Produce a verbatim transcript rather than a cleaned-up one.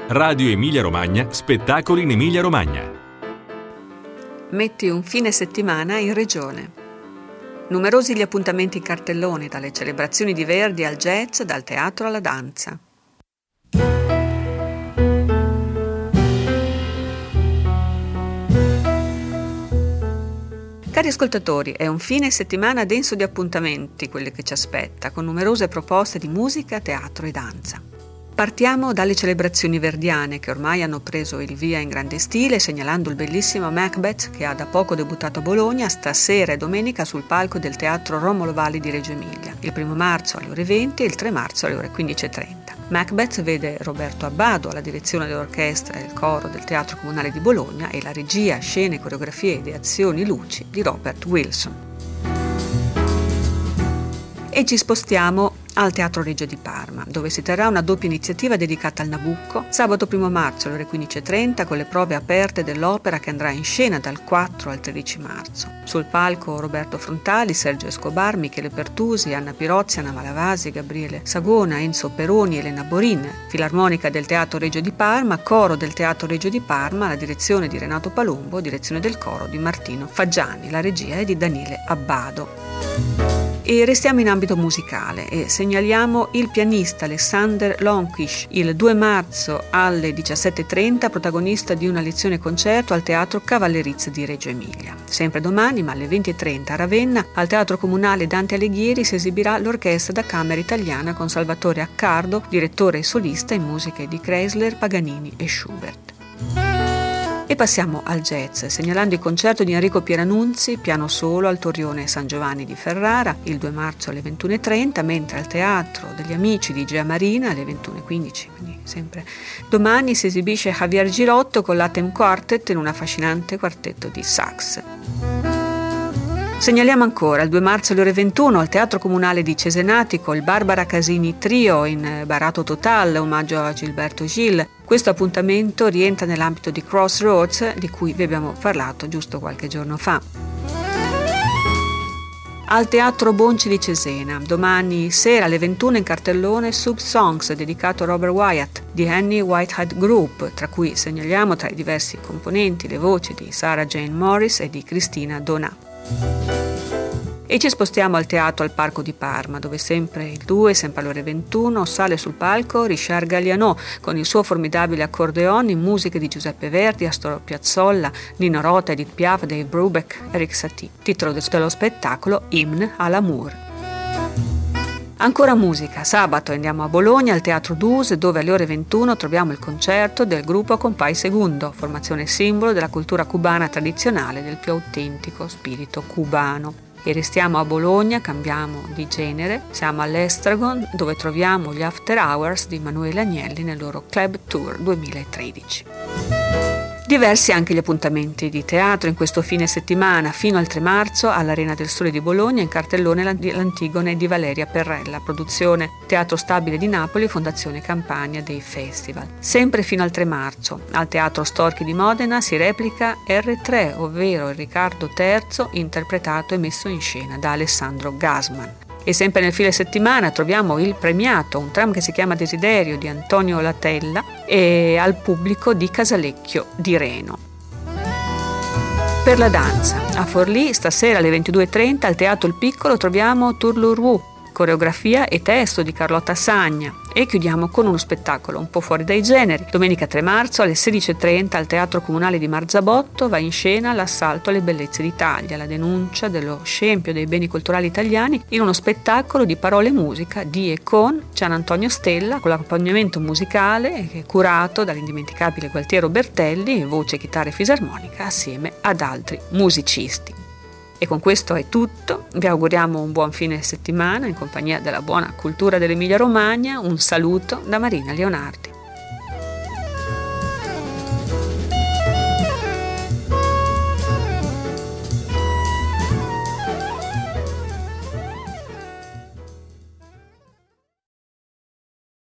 Radio Emilia Romagna, spettacoli in Emilia Romagna. Metti un fine settimana in regione. Numerosi gli appuntamenti in cartellone, dalle celebrazioni di Verdi al jazz, dal teatro alla danza. Cari ascoltatori, è un fine settimana denso di appuntamenti quello che ci aspetta, con numerose proposte di musica, teatro e danza. Partiamo dalle celebrazioni verdiane, che ormai hanno preso il via in grande stile, segnalando il bellissimo Macbeth, che ha da poco debuttato a Bologna, stasera e domenica sul palco del Teatro Romolo Valli di Reggio Emilia, il primo marzo alle ore venti e il tre marzo alle ore quindici e trenta. Macbeth vede Roberto Abbado alla direzione dell'orchestra e il coro del Teatro Comunale di Bologna e la regia, scene, coreografie, ideazioni, luci di Robert Wilson. E ci spostiamo al Teatro Regio di Parma, dove si terrà una doppia iniziativa dedicata al Nabucco, sabato primo marzo alle ore quindici e trenta, con le prove aperte dell'opera che andrà in scena dal quattro al tredici marzo. Sul palco Roberto Frontali, Sergio Escobar, Michele Pertusi, Anna Pirozzi, Anna Malavasi, Gabriele Sagona, Enzo Peroni, Elena Borin, Filarmonica del Teatro Regio di Parma, Coro del Teatro Regio di Parma, la direzione di Renato Palumbo, direzione del coro di Martino Faggiani, la regia è di Daniele Abbado. E restiamo in ambito musicale e segnaliamo il pianista Alexander Lonkish, il due marzo alle diciassette e trenta, protagonista di una lezione concerto al Teatro Cavallerizza di Reggio Emilia. Sempre domani, ma alle venti e trenta a Ravenna, al Teatro Comunale Dante Alighieri si esibirà l'Orchestra da Camera Italiana con Salvatore Accardo, direttore e solista in musiche di Kreisler, Paganini e Schubert. E passiamo al jazz, segnalando il concerto di Enrico Pieranunzi, piano solo al Torrione San Giovanni di Ferrara, il due marzo alle ventuno e trenta, mentre al Teatro degli Amici di Gea Marina alle ventuno e quindici, quindi sempre domani, si esibisce Javier Girotto con l'Atem Quartet in un affascinante quartetto di sax. Segnaliamo ancora il due marzo alle ore ventuno al Teatro Comunale di Cesenatico il Barbara Casini Trio in Barato Total, omaggio a Gilberto Gil. Questo appuntamento rientra nell'ambito di Crossroads, di cui vi abbiamo parlato giusto qualche giorno fa. Al Teatro Bonci di Cesena, domani sera alle ventuno in cartellone Sub Songs, dedicato a Robert Wyatt di Annie Whitehead Group, tra cui segnaliamo tra i diversi componenti le voci di Sarah Jane Morris e di Cristina Donà. E ci spostiamo al Teatro al Parco di Parma, dove sempre il due, sempre alle ore ventuno, sale sul palco Richard Galliano con il suo formidabile accordeon in musiche di Giuseppe Verdi, Astor Piazzolla, Nino Rota, Edith Piaf, Dave Brubeck, Eric Satie. Titolo dello spettacolo Hymne à l'amour. Ancora musica, sabato andiamo a Bologna al Teatro Dus, dove alle ore ventuno troviamo il concerto del gruppo Compay Segundo, formazione simbolo della cultura cubana tradizionale del più autentico spirito cubano. E restiamo a Bologna, cambiamo di genere, siamo all'Estragon, dove troviamo gli After Hours di Emanuele Agnelli nel loro Club Tour duemilatredici. Diversi anche gli appuntamenti di teatro in questo fine settimana, fino al tre marzo all'Arena del Sole di Bologna, in cartellone l'Antigone di Valeria Perrella, produzione Teatro Stabile di Napoli, Fondazione Campania dei Festival. Sempre fino al tre marzo, al Teatro Storchi di Modena si replica erre tre, ovvero il Riccardo terzo, interpretato e messo in scena da Alessandro Gasman. E sempre nel fine settimana troviamo il premiato, un tram che si chiama Desiderio di Antonio Latella, e al pubblico di Casalecchio di Reno. Per la danza, a Forlì stasera alle ventidue e trenta al Teatro Il Piccolo troviamo Turlurwu, coreografia e testo di Carlotta Sagna, e chiudiamo con uno spettacolo un po' fuori dai generi. Domenica tre marzo alle sedici e trenta al Teatro Comunale di Marzabotto va in scena L'assalto alle bellezze d'Italia, la denuncia dello scempio dei beni culturali italiani in uno spettacolo di parole e musica di e con Gian Antonio Stella, con l'accompagnamento musicale curato dall'indimenticabile Gualtiero Bertelli, voce, chitarra e fisarmonica, assieme ad altri musicisti. E con questo è tutto, vi auguriamo un buon fine settimana in compagnia della buona cultura dell'Emilia Romagna, un saluto da Marina Leonardi.